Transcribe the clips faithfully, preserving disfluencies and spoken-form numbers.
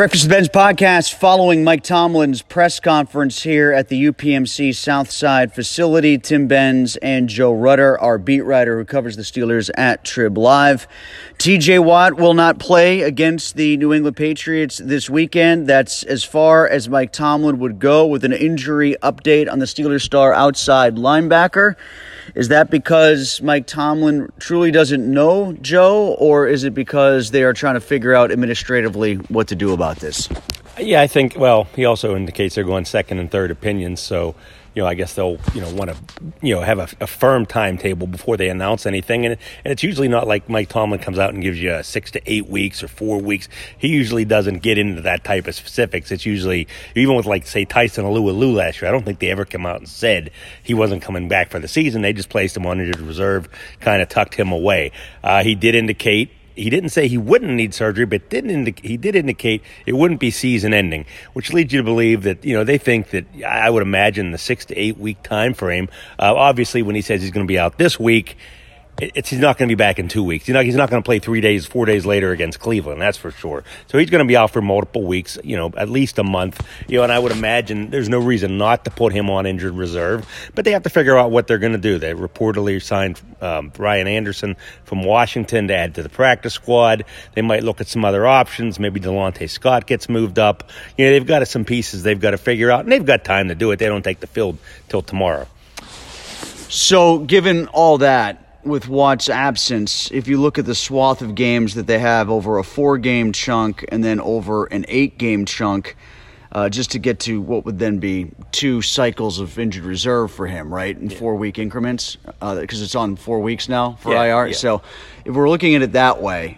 Breakfast with Ben's podcast following Mike Tomlin's press conference here at the U P M C Southside facility. Tim Benz and Joe Rutter, our beat writer who covers the Steelers at Trib Live. T J Watt will not play against the New England Patriots this weekend. That's as far as Mike Tomlin would go with an injury update on the Steelers star outside linebacker. Is that because Mike Tomlin truly doesn't know, Joe, or is it because they are trying to figure out administratively what to do about this? Yeah, I think, well, he also indicates they're going second and third opinions, so, you know, I guess they'll, you know, want to, you know, have a, a firm timetable before they announce anything. And, and it's usually not like Mike Tomlin comes out and gives you a six to eight weeks or four weeks. He usually doesn't get into that type of specifics. It's usually, even with, like, say, Tyson Alualu last year, I don't think they ever come out and said he wasn't coming back for the season. They just placed him on injured reserve, kind of tucked him away. Uh, he did indicate, he didn't say he wouldn't need surgery, but didn't indi- he did indicate it wouldn't be season-ending, which leads you to believe that, you know, they think that, I would imagine, the six- to eight-week time frame. Uh, obviously, when he says he's going to be out this week, It's, he's not going to be back in two weeks. You know, he's not going to play three days, four days later against Cleveland. That's for sure. So he's going to be out for multiple weeks, you know, at least a month. You know, and I would imagine there's no reason not to put him on injured reserve. But they have to figure out what they're going to do. They reportedly signed um, Ryan Anderson from Washington to add to the practice squad. They might look at some other options. Maybe Delonte Scott gets moved up. You know, they've got some pieces they've got to figure out, and they've got time to do it. They don't take the field till tomorrow. So, given all that, with Watt's absence, if you look at the swath of games that they have over a four-game chunk and then over an eight-game chunk, uh, just to get to what would then be two cycles of injured reserve for him, right, in yeah. four-week increments, because uh, it's on four weeks now for yeah, I R. Yeah. So if we're looking at it that way,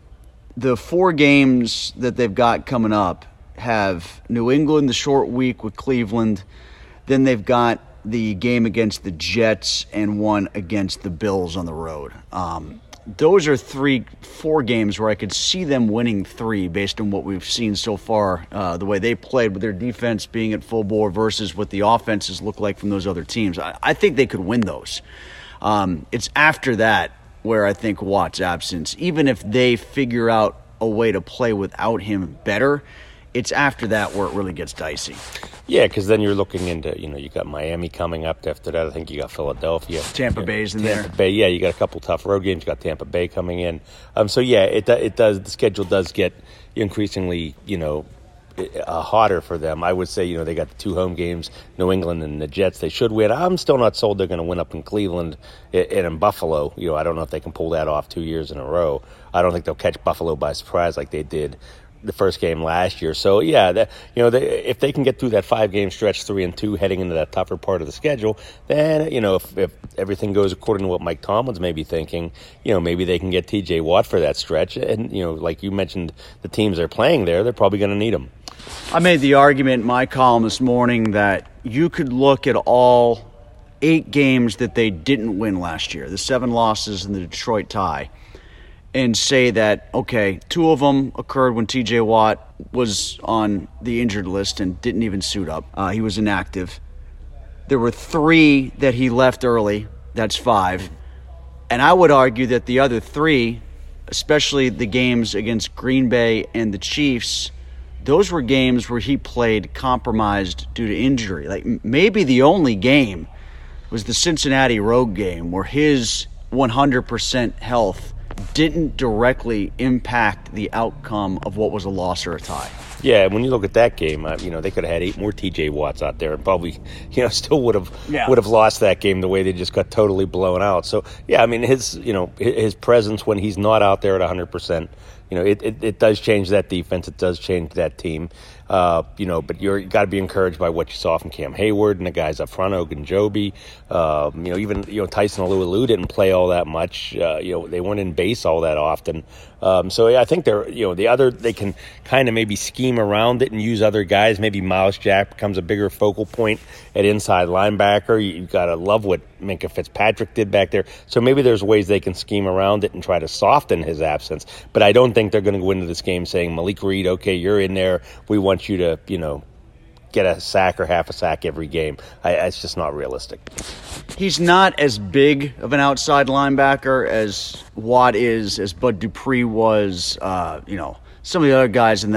the four games that they've got coming up have New England, the short week with Cleveland, then they've got the game against the Jets and one against the Bills on the road. Um, those are three, four games where I could see them winning three based on what we've seen so far, uh, the way they played with their defense being at full bore versus what the offenses look like from those other teams. I, I think they could win those. Um, it's after that where I think Watt's absence, even if they figure out a way to play without him better, it's after that where it really gets dicey. Yeah, because then you're looking into, you know, you got Miami coming up after that. I think you got Philadelphia. Tampa Bay's in Tampa there. Bay, yeah, you got a couple tough road games. You got Tampa Bay coming in. Um, so, yeah, it it does. The schedule does get increasingly, you know, uh, hotter for them. I would say, you know, they got the two home games, New England and the Jets. They should win. I'm still not sold they're going to win up in Cleveland and in Buffalo. You know, I don't know if they can pull that off two years in a row. I don't think they'll catch Buffalo by surprise like they did the first game last year. So, yeah, that, you know, they, if they can get through that five-game stretch, three and two, heading into that tougher part of the schedule, then, you know, if, if everything goes according to what Mike Tomlin's maybe thinking, you know, maybe they can get T J Watt for that stretch. And, you know, like you mentioned, the teams they're playing there, they're probably going to need him. I made the argument in my column this morning that you could look at all eight games that they didn't win last year, the seven losses and the Detroit tie, and say that, okay, two of them occurred when T J Watt was on the injured list and didn't even suit up. Uh, he was inactive. There were three that he left early. That's five. And I would argue that the other three, especially the games against Green Bay and the Chiefs, those were games where he played compromised due to injury. Like maybe the only game was the Cincinnati road game where his one hundred percent health didn't directly impact the outcome of what was a loss or a tie. Yeah, when you look at that game, uh, you know, they could have had eight more T J Watts out there and probably, you know, still would have yeah. would have lost that game the way they just got totally blown out. So, yeah, I mean, his, you know, his presence when he's not out there at one hundred percent, you know, it, it, it does change that defense. It does change that team. Uh, you know, but you're, you got to be encouraged by what you saw from Cam Hayward and the guys up front, Ogunjobi. Uh, you know, even, you know, Tyson Alualu didn't play all that much. Uh, you know, they weren't in base all that often. Um, so yeah, I think they're, you know, the other, they can kind of maybe scheme around it and use other guys. Maybe Miles Jack becomes a bigger focal point at inside linebacker. You, you've got to love what Minkah Fitzpatrick did back there. So maybe there's ways they can scheme around it and try to soften his absence. But I don't think they're going to go into this game saying, Malik Reed, okay, you're in there. We want you to, you know, get a sack or half a sack every game. I, it's just not realistic. He's not as big of an outside linebacker as Watt is, as Bud Dupree was, uh, you know, some of the other guys in that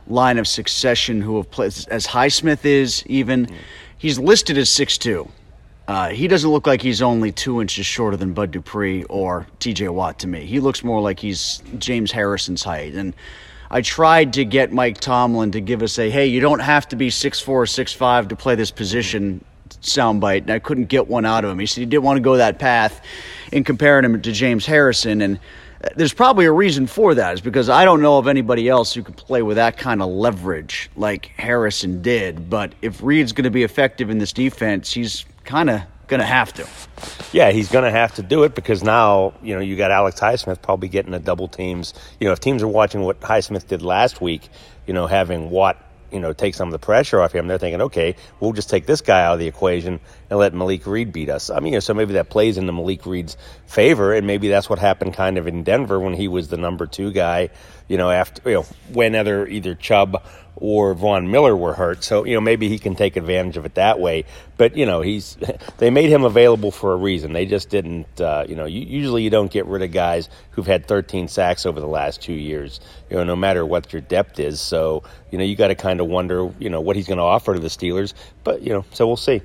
line of succession who have played, as Highsmith is even. Mm. He's listed as six two. Uh, he doesn't look like he's only two inches shorter than Bud Dupree or T J Watt to me. He looks more like he's James Harrison's height. And I tried to get Mike Tomlin to give us a, hey, you don't have to be six four or six five to play this position soundbite, and I couldn't get one out of him. He said he didn't want to go that path in comparing him to James Harrison, and there's probably a reason for that. Is because I don't know of anybody else who could play with that kind of leverage like Harrison did. But if Reed's going to be effective in this defense, he's kind of going to have to. Yeah, he's going to have to do it because now, you know, you got Alex Highsmith probably getting a double teams. You know, if teams are watching what Highsmith did last week, you know, having Watt, you know, take some of the pressure off him, they're thinking, okay, we'll just take this guy out of the equation and let Malik Reed beat us. I mean, you know, so maybe that plays into Malik Reed's favor, and maybe that's what happened kind of in Denver when he was the number two guy, you know, after, you know, when either, either Chubb or Von Miller were hurt. So, you know, maybe he can take advantage of it that way. But, you know, he's they made him available for a reason. They just didn't, uh, you know, you, usually you don't get rid of guys who've had thirteen sacks over the last two years, you know, no matter what your depth is. So, you know, you got to kind of wonder, you know, what he's going to offer to the Steelers. But, you know, so we'll see.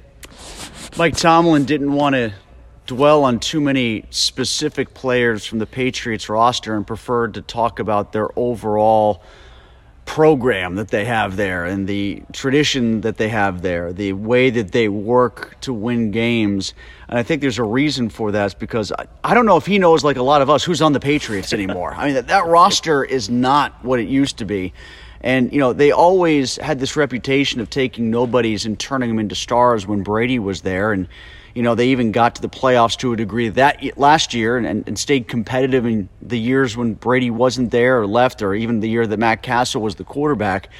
Mike Tomlin didn't want to dwell on too many specific players from the Patriots roster and preferred to talk about their overall program that they have there and the tradition that they have there, the way that they work to win games. And I think there's a reason for that. It's because I, I don't know if he knows, like a lot of us, who's on the Patriots anymore. I mean, that, that roster is not what it used to be. And, you know, they always had this reputation of taking nobodies and turning them into stars when Brady was there. And, you know, they even got to the playoffs to a degree that last year and, and, and stayed competitive in the years when Brady wasn't there or left, or even the year that Matt Castle was the quarterback.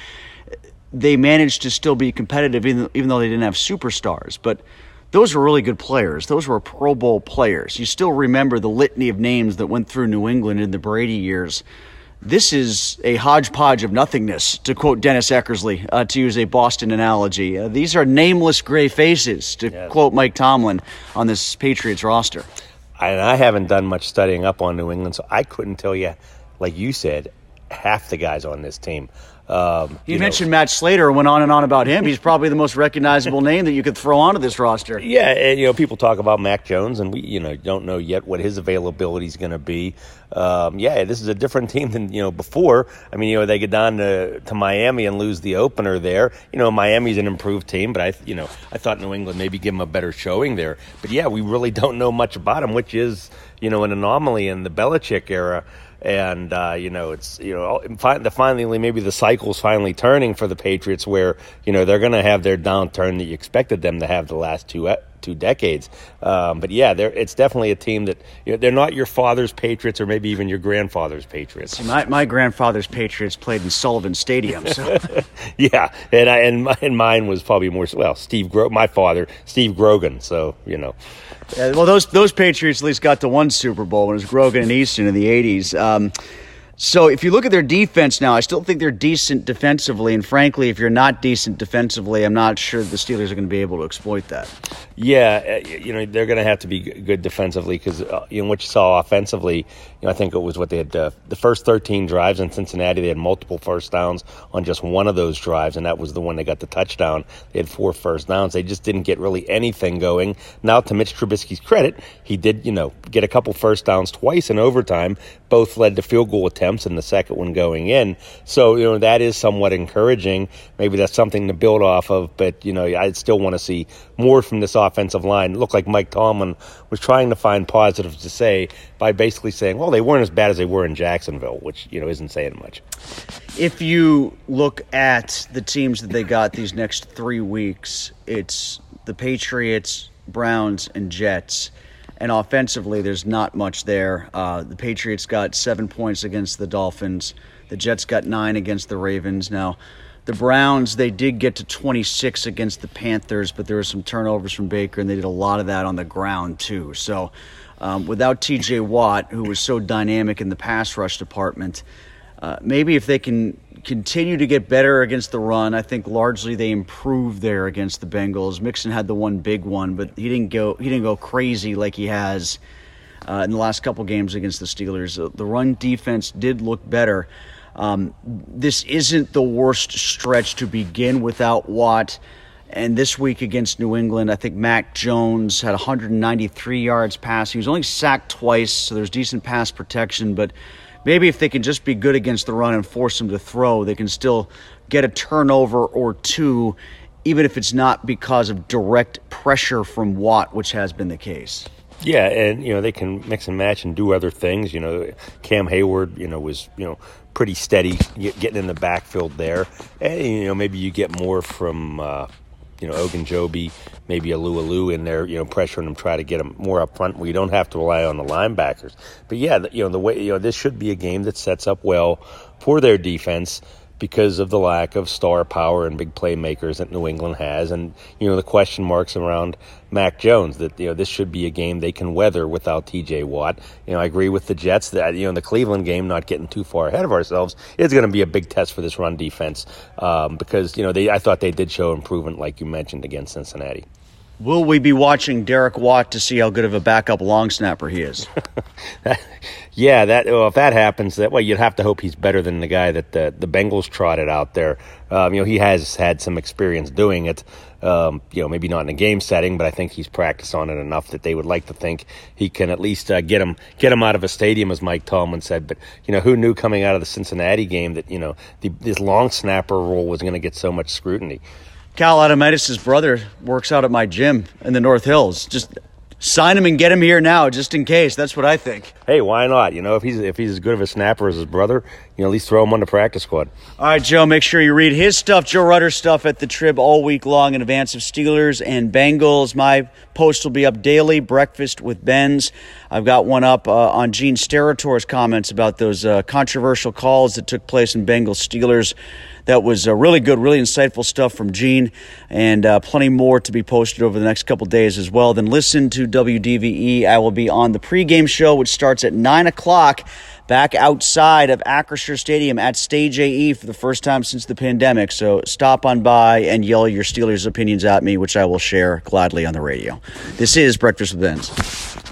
They managed to still be competitive even, even though they didn't have superstars. But those were really good players. Those were Pro Bowl players. You still remember the litany of names that went through New England in the Brady years. This is a hodgepodge of nothingness, to quote Dennis Eckersley, uh, to use a Boston analogy. Uh, these are nameless gray faces, to yes. quote Mike Tomlin on this Patriots roster. And I haven't done much studying up on New England, so I couldn't tell you, like you said, half the guys on this team. Um, you, you mentioned know. Matt Slater and went on and on about him. He's probably the most recognizable name that you could throw onto this roster. Yeah, and, you know, people talk about Mac Jones, and we, you know, don't know yet what his availability is going to be. Um, yeah, this is a different team than, you know, before. I mean, you know, they get down to, to Miami and lose the opener there. You know, Miami's an improved team, but I, you know, I thought New England maybe give them a better showing there. But yeah, we really don't know much about them, which is, you know, an anomaly in the Belichick era. And, uh, you know, it's, you know, the finally, maybe the cycle's finally turning for the Patriots where, you know, they're going to have their downturn that you expected them to have the last two two decades. Um, but, yeah, they're, it's definitely a team that, you know, they're not your father's Patriots or maybe even your grandfather's Patriots. See, my, my grandfather's Patriots played in Sullivan Stadium. So. Yeah, and, I, and, my, and mine was probably more, well, Steve, Gro- my father, Steve Grogan, so, you know. Yeah, well, those those Patriots at least got to one Super Bowl when it was Grogan and Easton in the eighties. Um, so if you look at their defense now, I still think they're decent defensively. And frankly, if you're not decent defensively, I'm not sure the Steelers are going to be able to exploit that. Yeah, you know, they're going to have to be good defensively because, uh, you know, what you saw offensively, you know, I think it was what they had, uh, the first thirteen drives in Cincinnati, they had multiple first downs on just one of those drives, and that was the one they got the touchdown. They had four first downs. They just didn't get really anything going. Now, to Mitch Trubisky's credit, he did, you know, get a couple first downs twice in overtime. Both led to field goal attempts, and the second one going in. So, you know, that is somewhat encouraging. Maybe that's something to build off of, but, you know, I still want to see more from this offensive line. It looked like Mike Tomlin was trying to find positives to say by basically saying, well, they weren't as bad as they were in Jacksonville, which, you know, isn't saying much. If you look at the teams that they got these next three weeks, it's the Patriots, Browns, and Jets. And offensively, there's not much there. Uh, the Patriots got seven points against the Dolphins. The Jets got nine against the Ravens. Now, the Browns, they did get to twenty-six against the Panthers, but there were some turnovers from Baker, and they did a lot of that on the ground, too. So um, without T J Watt, who was so dynamic in the pass rush department, uh, maybe if they can continue to get better against the run, I think largely they improved there against the Bengals. Mixon had the one big one, but he didn't go he didn't go crazy like he has uh, in the last couple games against the Steelers. Uh, the run defense did look better. Um, this isn't the worst stretch to begin without Watt. And this week against New England, I think Mac Jones had one hundred ninety-three yards passing. He was only sacked twice, so there's decent pass protection. But maybe if they can just be good against the run and force him to throw, they can still get a turnover or two, even if it's not because of direct pressure from Watt, which has been the case. Yeah, and, you know, they can mix and match and do other things. You know, Cam Hayward, you know, was, you know, pretty steady getting in the backfield there. And, you know, maybe you get more from, uh, you know, Ogunjobi, maybe Alu Alu in there, you know, pressuring them, try to get them more up front where you don't have to rely on the linebackers. But, yeah, you know, the way, you know, this should be a game that sets up well for their defense, because of the lack of star power and big playmakers that New England has. And, you know, the question marks around Mac Jones, that, you know, this should be a game they can weather without T J Watt. You know, I agree with the Jets that, you know, the Cleveland game, not getting too far ahead of ourselves, is going to be a big test for this run defense um, because, you know, they I thought they did show improvement, like you mentioned, against Cincinnati. Will we be watching Derek Watt to see how good of a backup long snapper he is? Yeah, that well, if that happens, that well, you'd have to hope he's better than the guy that the, the Bengals trotted out there. Um, you know, he has had some experience doing it. Um, you know, maybe not in a game setting, but I think he's practiced on it enough that they would like to think he can at least uh, get him get him out of a stadium, as Mike Tomlin said. But you know, who knew coming out of the Cincinnati game that you know the, this long snapper role was going to get so much scrutiny? Cal Adamitis' brother works out at my gym in the North Hills. Just sign him and get him here now, just in case. That's what I think. Hey, why not? You know, if he's if he's as good of a snapper as his brother, you know, at least throw him on the practice squad. All right, Joe, make sure you read his stuff, Joe Rudder's stuff, at the Trib all week long in advance of Steelers and Bengals. My post will be up daily, Breakfast with Benz. I've got one up uh, on Gene Sterator's comments about those uh, controversial calls that took place in Bengals-Steelers. That was uh, really good, really insightful stuff from Gene, and uh, plenty more to be posted over the next couple days as well. Then listen to W D V E. I will be on the pregame show, which starts at nine o'clock, back outside of Acrisure Stadium at Stage A E for the first time since the pandemic. So stop on by and yell your Steelers opinions at me, which I will share gladly on the radio. This is Breakfast with Benz.